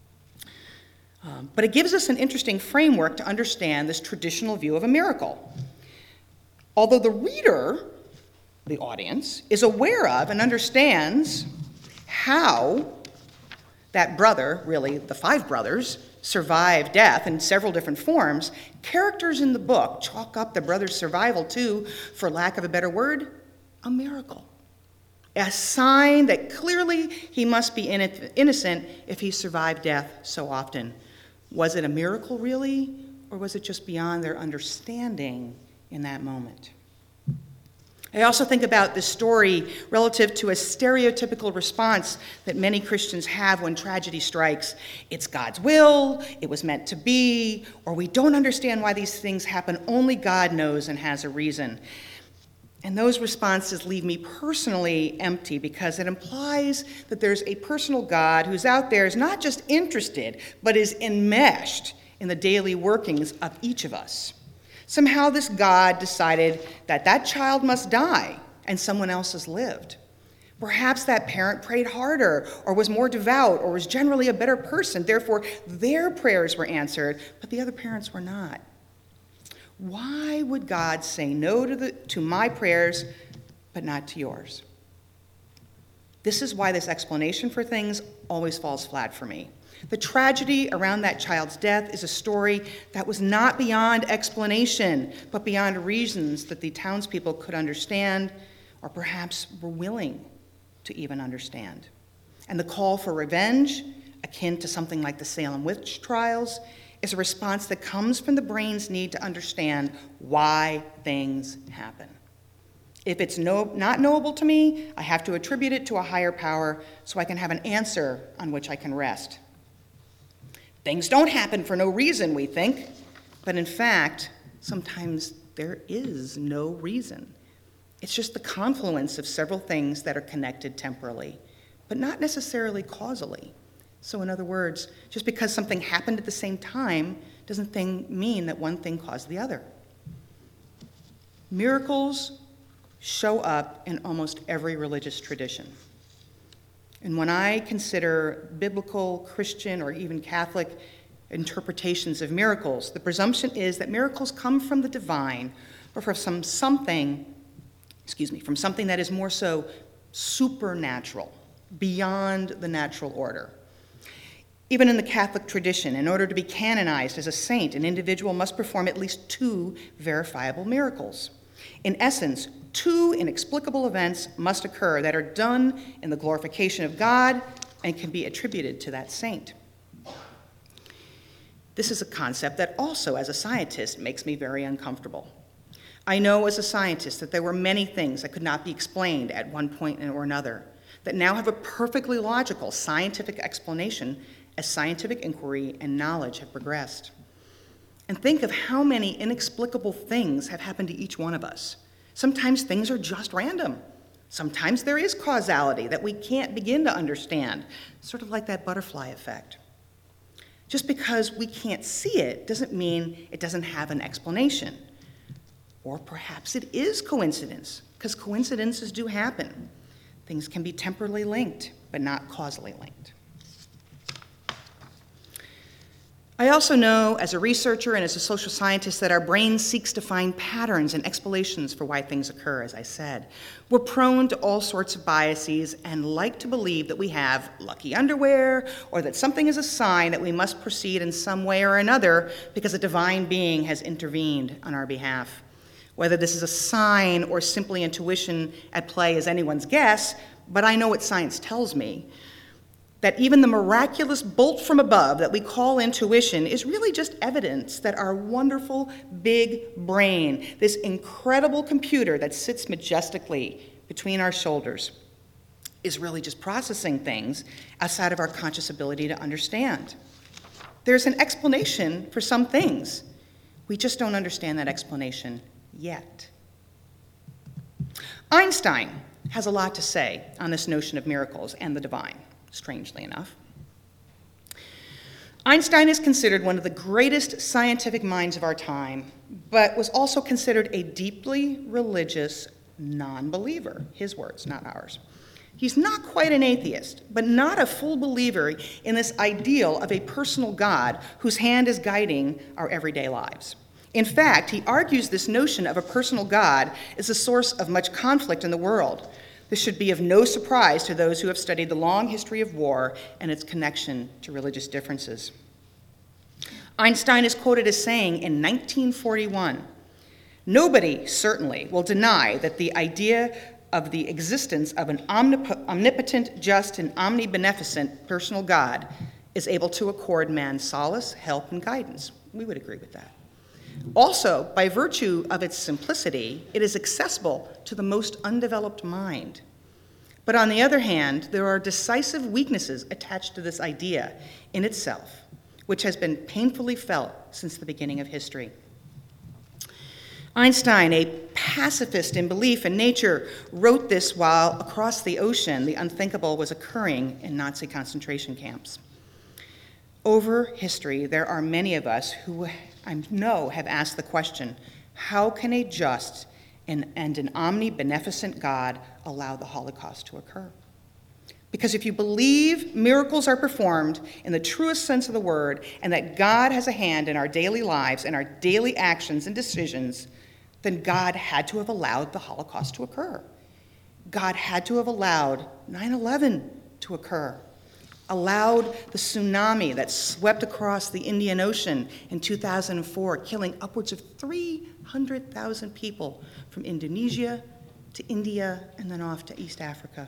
But it gives us an interesting framework to understand this traditional view of a miracle. Although the reader, the audience, is aware of and understands how that brother, really the 5 brothers, survived death in several different forms, characters in the book chalk up the brothers' survival to, for lack of a better word, a miracle. A sign that clearly he must be innocent if he survived death so often. Was it a miracle, really, or was it just beyond their understanding in that moment? I also think about this story relative to a stereotypical response that many Christians have when tragedy strikes. It's God's will, it was meant to be, or we don't understand why these things happen, only God knows and has a reason. And those responses leave me personally empty because it implies that there's a personal God who's out there, is not just interested, but is enmeshed in the daily workings of each of us. Somehow this God decided that that child must die and someone else has lived. Perhaps that parent prayed harder or was more devout or was generally a better person. Therefore, their prayers were answered, but the other parents were not. Why would God say no to my prayers, but not to yours? This is why this explanation for things always falls flat for me. The tragedy around that child's death is a story that was not beyond explanation, but beyond reasons that the townspeople could understand, or perhaps were willing to even understand. And the call for revenge, akin to something like the Salem witch trials, is a response that comes from the brain's need to understand why things happen. If it's not knowable to me, I have to attribute it to a higher power so I can have an answer on which I can rest. Things don't happen for no reason, we think, but in fact, sometimes there is no reason. It's just the confluence of several things that are connected temporally, but not necessarily causally. So in other words, just because something happened at the same time doesn't mean that one thing caused the other. Miracles show up in almost every religious tradition. And when I consider biblical, Christian, or even Catholic interpretations of miracles, the presumption is that miracles come from the divine or from something that is more so supernatural, beyond the natural order. Even in the Catholic tradition, in order to be canonized as a saint, an individual must perform at least 2 verifiable miracles. In essence, 2 inexplicable events must occur that are done in the glorification of God and can be attributed to that saint. This is a concept that also, as a scientist, makes me very uncomfortable. I know as a scientist that there were many things that could not be explained at one point or another that now have a perfectly logical scientific explanation as scientific inquiry and knowledge have progressed. And think of how many inexplicable things have happened to each one of us. Sometimes things are just random. Sometimes there is causality that we can't begin to understand, sort of like that butterfly effect. Just because we can't see it doesn't mean it doesn't have an explanation. Or perhaps it is coincidence, because coincidences do happen. Things can be temporally linked, but not causally linked. I also know, as a researcher and as a social scientist, that our brain seeks to find patterns and explanations for why things occur, as I said. We're prone to all sorts of biases and like to believe that we have lucky underwear or that something is a sign that we must proceed in some way or another because a divine being has intervened on our behalf. Whether this is a sign or simply intuition at play is anyone's guess, but I know what science tells me. That even the miraculous bolt from above that we call intuition is really just evidence that our wonderful big brain, this incredible computer that sits majestically between our shoulders, is really just processing things outside of our conscious ability to understand. There's an explanation for some things. We just don't understand that explanation yet. Einstein has a lot to say on this notion of miracles and the divine. Strangely enough. Einstein is considered one of the greatest scientific minds of our time, but was also considered a deeply religious non-believer. His words, not ours. He's not quite an atheist, but not a full believer in this ideal of a personal God whose hand is guiding our everyday lives. In fact, he argues this notion of a personal God is a source of much conflict in the world. This should be of no surprise to those who have studied the long history of war and its connection to religious differences. Einstein is quoted as saying in 1941, "Nobody, certainly, will deny that the idea of the existence of an omnipotent, just, and omnibeneficent personal God is able to accord man solace, help, and guidance." We would agree with that. Also, by virtue of its simplicity, it is accessible to the most undeveloped mind. But on the other hand, there are decisive weaknesses attached to this idea in itself, which has been painfully felt since the beginning of history. Einstein, a pacifist in belief in nature, wrote this while across the ocean the unthinkable was occurring in Nazi concentration camps. Over history, there are many of us who I know have asked the question, how can a just and an omnibeneficent God allow the Holocaust to occur? Because if you believe miracles are performed in the truest sense of the word and that God has a hand in our daily lives and our daily actions and decisions, then God had to have allowed the Holocaust to occur. God had to have allowed 9/11 to occur. Allowed the tsunami that swept across the Indian Ocean in 2004, killing upwards of 300,000 people from Indonesia to India and then off to East Africa.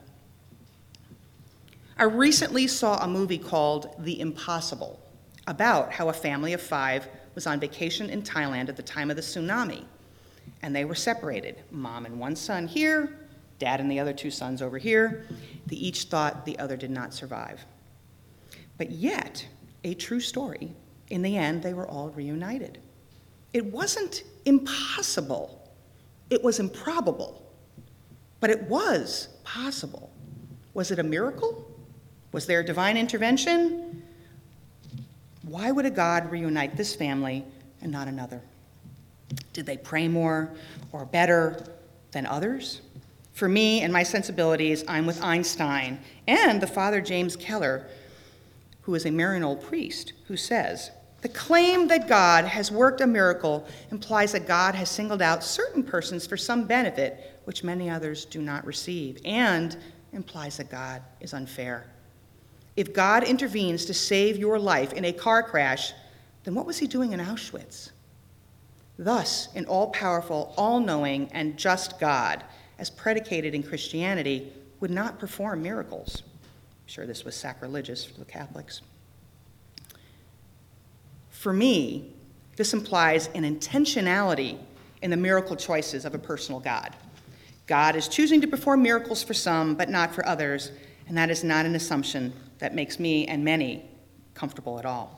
I recently saw a movie called The Impossible, about how a family of 5 was on vacation in Thailand at the time of the tsunami, and they were separated, mom and 1 son here, dad and the other 2 sons over here. They each thought the other did not survive. But yet, a true story, in the end, they were all reunited. It wasn't impossible. It was improbable. But it was possible. Was it a miracle? Was there divine intervention? Why would a God reunite this family and not another? Did they pray more or better than others? For me and my sensibilities, I'm with Einstein and the Father James Keller, who is a Maryknoll priest, who says, "The claim that God has worked a miracle implies that God has singled out certain persons for some benefit which many others do not receive, and implies that God is unfair. If God intervenes to save your life in a car crash, then what was he doing in Auschwitz? Thus, an all-powerful, all-knowing, and just God, as predicated in Christianity, would not perform miracles." I'm sure this was sacrilegious for the Catholics. For me, this implies an intentionality in the miracle choices of a personal God. God is choosing to perform miracles for some, but not for others, and that is not an assumption that makes me and many comfortable at all.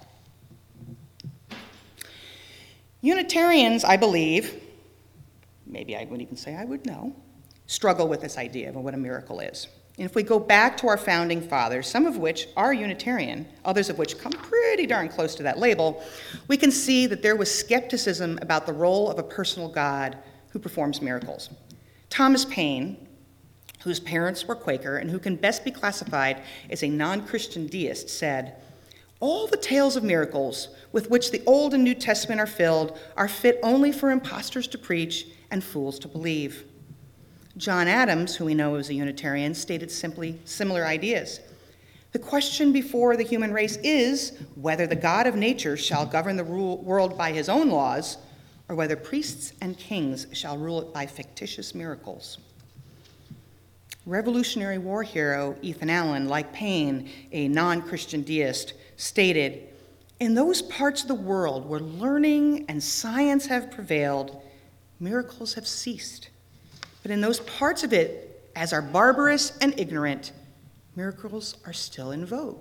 Unitarians, I believe, maybe I would even say I would know, struggle with this idea of what a miracle is. And if we go back to our founding fathers, some of which are Unitarian, others of which come pretty darn close to that label, we can see that there was skepticism about the role of a personal God who performs miracles. Thomas Paine, whose parents were Quaker and who can best be classified as a non-Christian deist, said, "All the tales of miracles with which the Old and New Testament are filled are fit only for impostors to preach and fools to believe." John Adams, who we know is a Unitarian, stated simply similar ideas. "The question before the human race is whether the God of nature shall govern the world by his own laws, or whether priests and kings shall rule it by fictitious miracles." Revolutionary War hero Ethan Allen, like Paine, a non-Christian deist, stated, "In those parts of the world where learning and science have prevailed, miracles have ceased. But in those parts of it, as are barbarous and ignorant, miracles are still in vogue."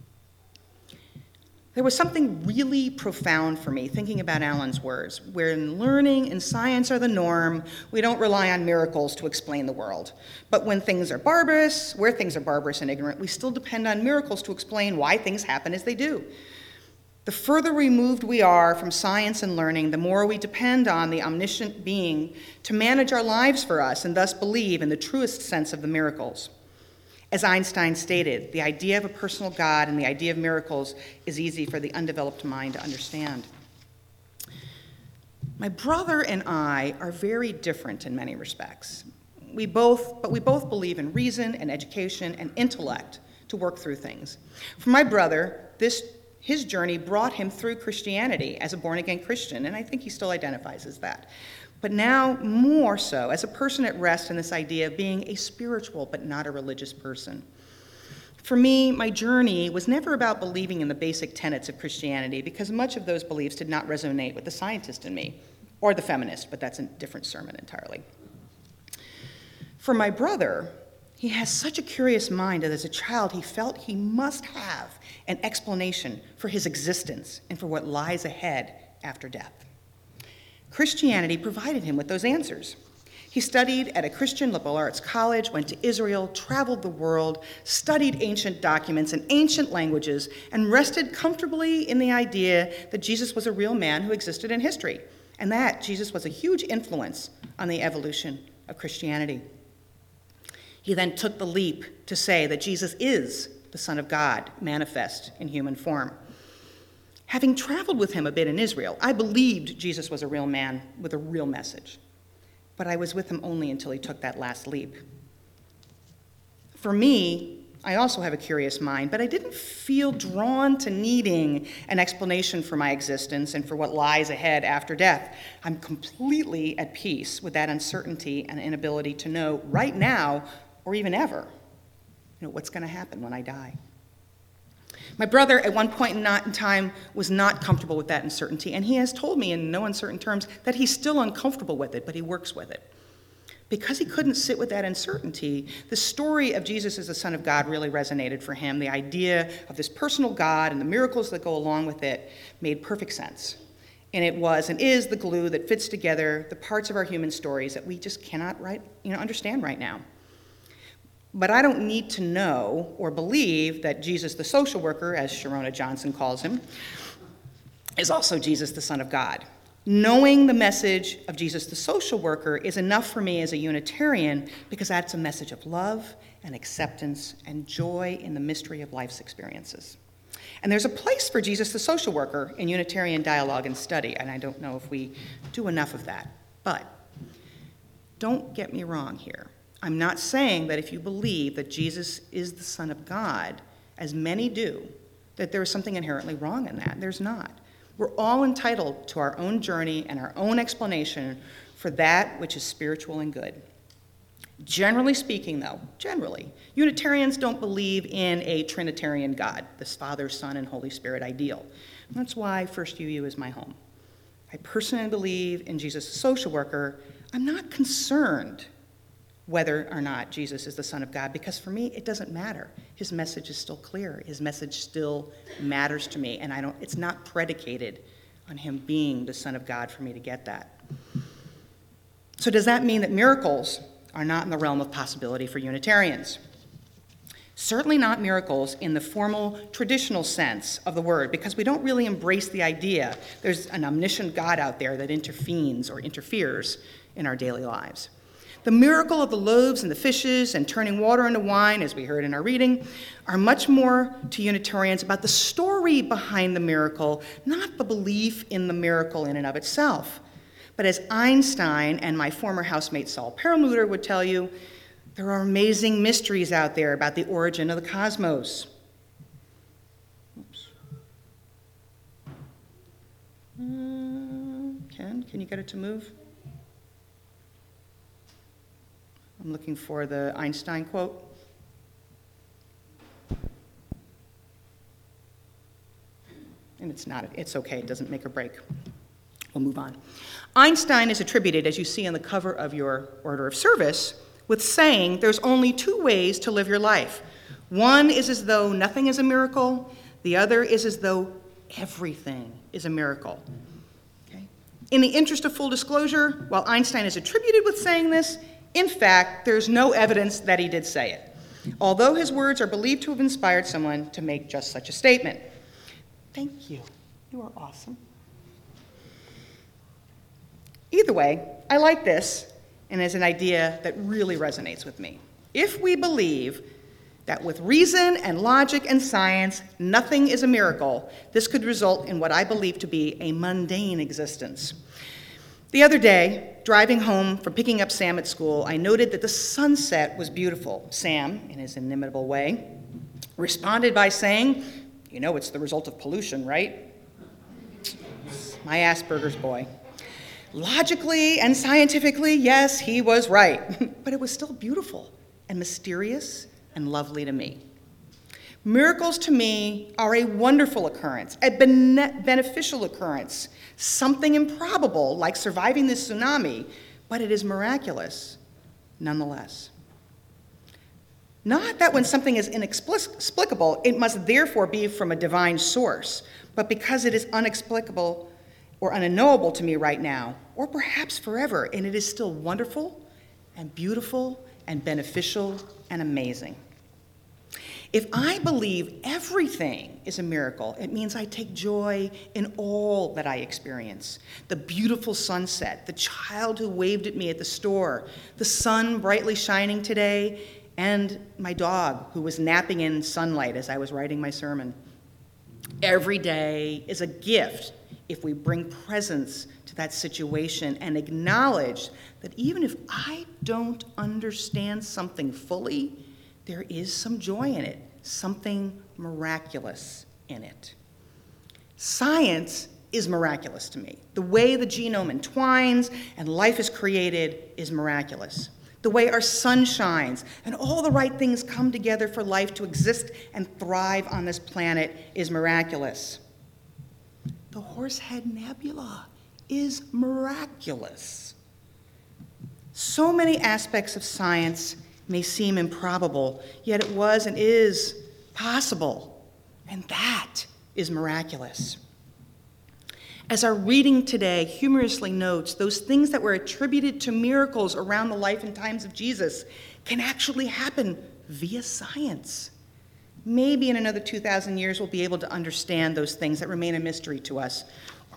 There was something really profound for me thinking about Allen's words. When learning and science are the norm, we don't rely on miracles to explain the world. But when things are barbarous, where things are barbarous and ignorant, we still depend on miracles to explain why things happen as they do. The further removed we are from science and learning, the more we depend on the omniscient being to manage our lives for us and thus believe in the truest sense of the miracles. As Einstein stated, the idea of a personal God and the idea of miracles is easy for the undeveloped mind to understand. My brother and I are very different in many respects. We both believe in reason and education and intellect to work through things. For my brother, his journey brought him through Christianity as a born-again Christian, and I think he still identifies as that. But now, more so, as a person at rest in this idea of being a spiritual but not a religious person. For me, my journey was never about believing in the basic tenets of Christianity, because much of those beliefs did not resonate with the scientist in me, or the feminist, but that's a different sermon entirely. For my brother, he has such a curious mind that as a child he felt he must have an explanation for his existence and for what lies ahead after death. Christianity provided him with those answers. He studied at a Christian liberal arts college, went to Israel, traveled the world, studied ancient documents and ancient languages, and rested comfortably in the idea that Jesus was a real man who existed in history, and that Jesus was a huge influence on the evolution of Christianity. He then took the leap to say that Jesus is the Son of God, manifest in human form. Having traveled with him a bit in Israel, I believed Jesus was a real man with a real message. But I was with him only until he took that last leap. For me, I also have a curious mind, but I didn't feel drawn to needing an explanation for my existence and for what lies ahead after death. I'm completely at peace with that uncertainty and inability to know right now or even ever, what's going to happen when I die. My brother, at one point in time, was not comfortable with that uncertainty, and he has told me in no uncertain terms that he's still uncomfortable with it, but he works with it. Because he couldn't sit with that uncertainty, the story of Jesus as the Son of God really resonated for him. The idea of this personal God and the miracles that go along with it made perfect sense. And it was and is the glue that fits together the parts of our human stories that we just cannot understand right now. But I don't need to know or believe that Jesus the social worker, as Sharona Johnson calls him, is also Jesus the Son of God. Knowing the message of Jesus the social worker is enough for me as a Unitarian because that's a message of love and acceptance and joy in the mystery of life's experiences. And there's a place for Jesus the social worker in Unitarian dialogue and study, and I don't know if we do enough of that. But don't get me wrong here. I'm not saying that if you believe that Jesus is the Son of God, as many do, that there is something inherently wrong in that. There's not. We're all entitled to our own journey and our own explanation for that which is spiritual and good. Generally speaking, though, Unitarians don't believe in a Trinitarian God, this Father, Son, and Holy Spirit ideal. That's why First UU is my home. I personally believe in Jesus the social worker. I'm not concerned whether or not Jesus is the Son of God, because for me, it doesn't matter. His message is still clear. His message still matters to me, and it's not predicated on him being the Son of God for me to get that. So does that mean that miracles are not in the realm of possibility for Unitarians? Certainly not miracles in the formal, traditional sense of the word, because we don't really embrace the idea there's an omniscient God out there that intervenes or interferes in our daily lives. The miracle of the loaves and the fishes and turning water into wine, as we heard in our reading, are much more to Unitarians about the story behind the miracle, not the belief in the miracle in and of itself. But as Einstein and my former housemate Saul Perlmutter would tell you, there are amazing mysteries out there about the origin of the cosmos. Oops. Ken, can you get it to move? I'm looking for the Einstein quote. And it's okay, it doesn't make or break. We'll move on. Einstein is attributed, as you see on the cover of your order of service, with saying there's only two ways to live your life. One is as though nothing is a miracle. The other is as though everything is a miracle. Okay? In the interest of full disclosure, while Einstein is attributed with saying this, in fact, there's no evidence that he did say it, although his words are believed to have inspired someone to make just such a statement. Thank you. You are awesome. Either way, I like this, and it's an idea that really resonates with me. If we believe that with reason and logic and science, nothing is a miracle, this could result in what I believe to be a mundane existence. The other day, driving home from picking up Sam at school, I noted that the sunset was beautiful. Sam, in his inimitable way, responded by saying, "You know it's the result of pollution, right?" My Asperger's boy. Logically and scientifically, yes, he was right, but it was still beautiful and mysterious and lovely to me. Miracles to me are a wonderful occurrence, a beneficial occurrence, something improbable like surviving this tsunami, but it is miraculous nonetheless. Not that when something is inexplicable, it must therefore be from a divine source, but because it is inexplicable or unknowable to me right now, or perhaps forever, and it is still wonderful and beautiful and beneficial and amazing. If I believe everything is a miracle, it means I take joy in all that I experience. The beautiful sunset, the child who waved at me at the store, the sun brightly shining today, and my dog who was napping in sunlight as I was writing my sermon. Every day is a gift if we bring presence to that situation and acknowledge that even if I don't understand something fully, there is some joy in it, something miraculous in it. Science is miraculous to me. The way the genome entwines and life is created is miraculous. The way our sun shines and all the right things come together for life to exist and thrive on this planet is miraculous. The Horsehead Nebula is miraculous. So many aspects of science may seem improbable, yet it was and is possible, and that is miraculous. As our reading today humorously notes, those things that were attributed to miracles around the life and times of Jesus can actually happen via science. Maybe in another 2,000 years we'll be able to understand those things that remain a mystery to us, or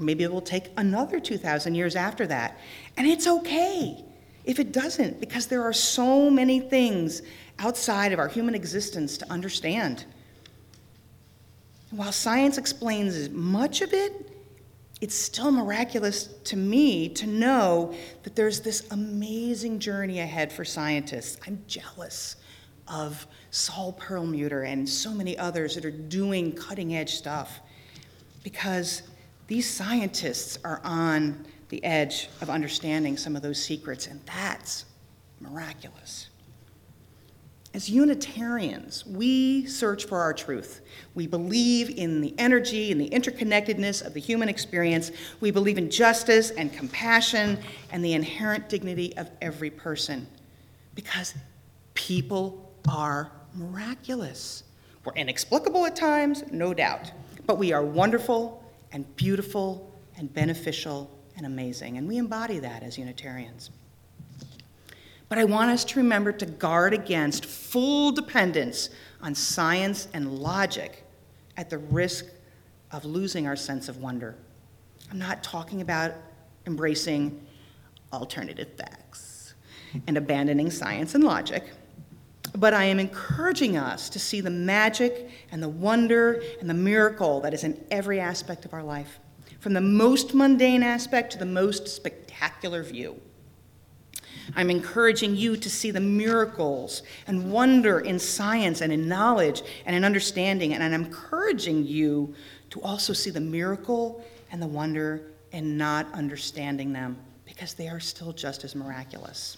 Maybe it will take another 2,000 years after that. And it's okay if it doesn't, because there are so many things outside of our human existence to understand. And while science explains much of it, it's still miraculous to me to know that there's this amazing journey ahead for scientists. I'm jealous of Saul Perlmutter and so many others that are doing cutting-edge stuff, because these scientists are on the edge of understanding some of those secrets, and that's miraculous. As Unitarians, we search for our truth. We believe in the energy and the interconnectedness of the human experience. We believe in justice and compassion and the inherent dignity of every person, because people are miraculous. We're inexplicable at times, no doubt, but we are wonderful and beautiful and beneficial and amazing, and we embody that as Unitarians. But I want us to remember to guard against full dependence on science and logic at the risk of losing our sense of wonder. I'm not talking about embracing alternative facts and abandoning science and logic, but I am encouraging us to see the magic and the wonder and the miracle that is in every aspect of our life, from the most mundane aspect to the most spectacular view. I'm encouraging you to see the miracles and wonder in science and in knowledge and in understanding, and I'm encouraging you to also see the miracle and the wonder in not understanding them, because they are still just as miraculous.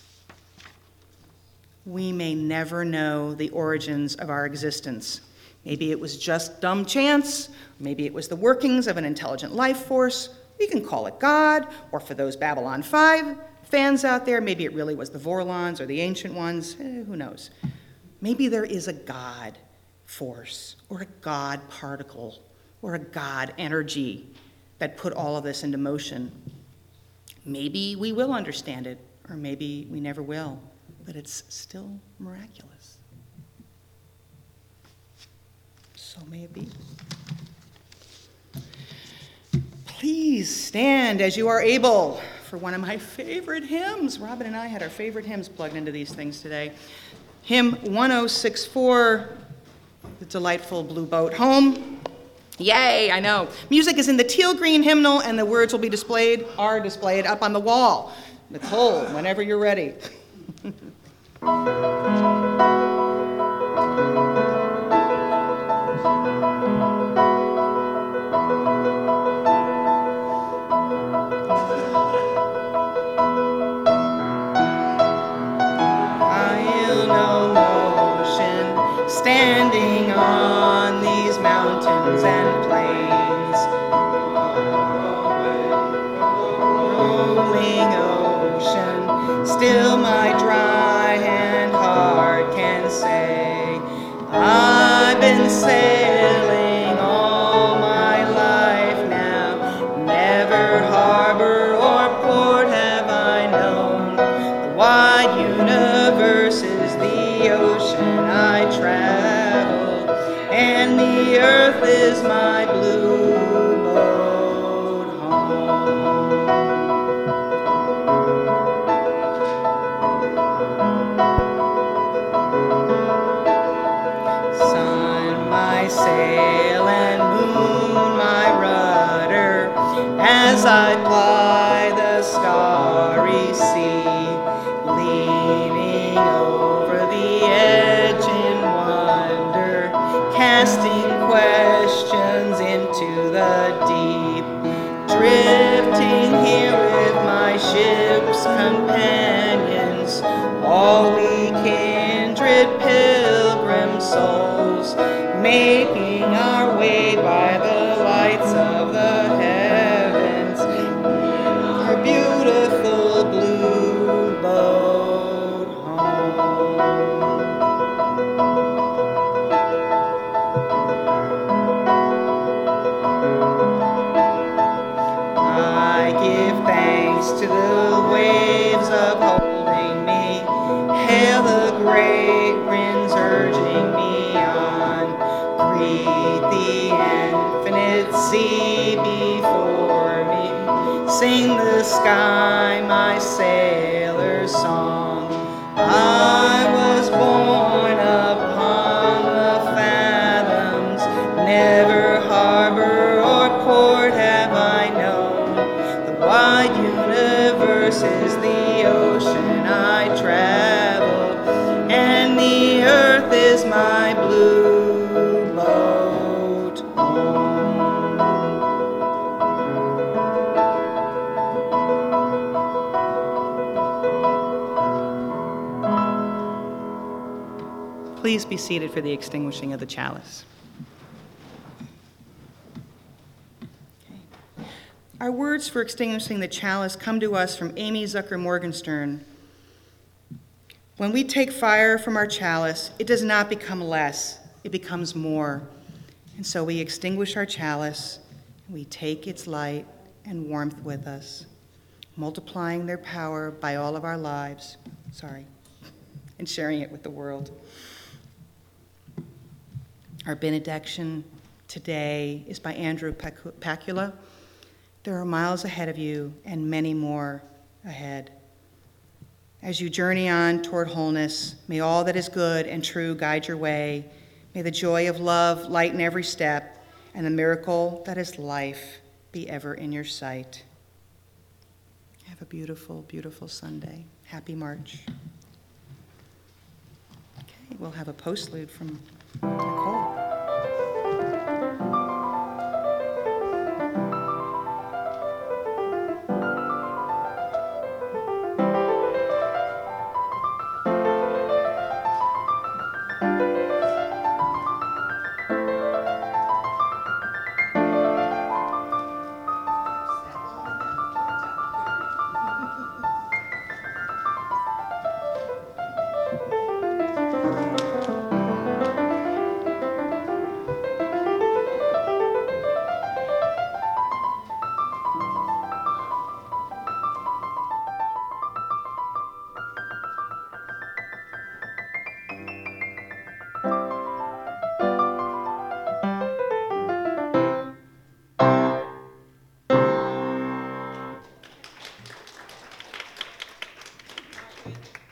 We may never know the origins of our existence. Maybe it was just dumb chance, maybe it was the workings of an intelligent life force. We can call it God, or for those Babylon 5 fans out there, maybe it really was the Vorlons or the Ancient Ones, who knows. Maybe there is a God force, or a God particle, or a God energy that put all of this into motion. Maybe we will understand it, or maybe we never will, but it's still miraculous. So may it be. Please stand as you are able for one of my favorite hymns. Robin and I had our favorite hymns plugged into these things today. Hymn 1064, the delightful Blue Boat Home. Yay, I know. Music is in the teal green hymnal, and the words will be are displayed up on the wall. Nicole, whenever you're ready. Standing on these mountains and plains, rolling ocean, still my dry and heart can say, I've been sailing all my life now, never harbor or port have I known, the wide universe is the ocean I travel, and the earth is my blue boat home. Sun, my sail, and moon, my rudder, as I ply the starry sea, leaning over the edge in wonder, casting questions into the deep, drifting here with my ship's companions, all we kindred pilgrim souls, making our way by the lights of the heavens, our beautiful blue boat home. I give thanks to the waves upholding me, hail the great winds urging me on, greet the infinite sea before me, the sky my sailor's song. I was born upon the fathoms, never harbor or port have I known. The wide universe is the ocean I travel, and the earth is my blue boat home. Please be seated for the extinguishing of the chalice. Okay. Our words for extinguishing the chalice come to us from Amy Zucker Morgenstern. When we take fire from our chalice, it does not become less, it becomes more. And so we extinguish our chalice, and we take its light and warmth with us, multiplying their power by all of our lives, and sharing it with the world. Our benediction today is by Andrew Pacula. There are miles ahead of you and many more ahead. As you journey on toward wholeness, may all that is good and true guide your way. May the joy of love lighten every step, and the miracle that is life be ever in your sight. Have a beautiful, beautiful Sunday. Happy March. Okay, we'll have a postlude from Nicole.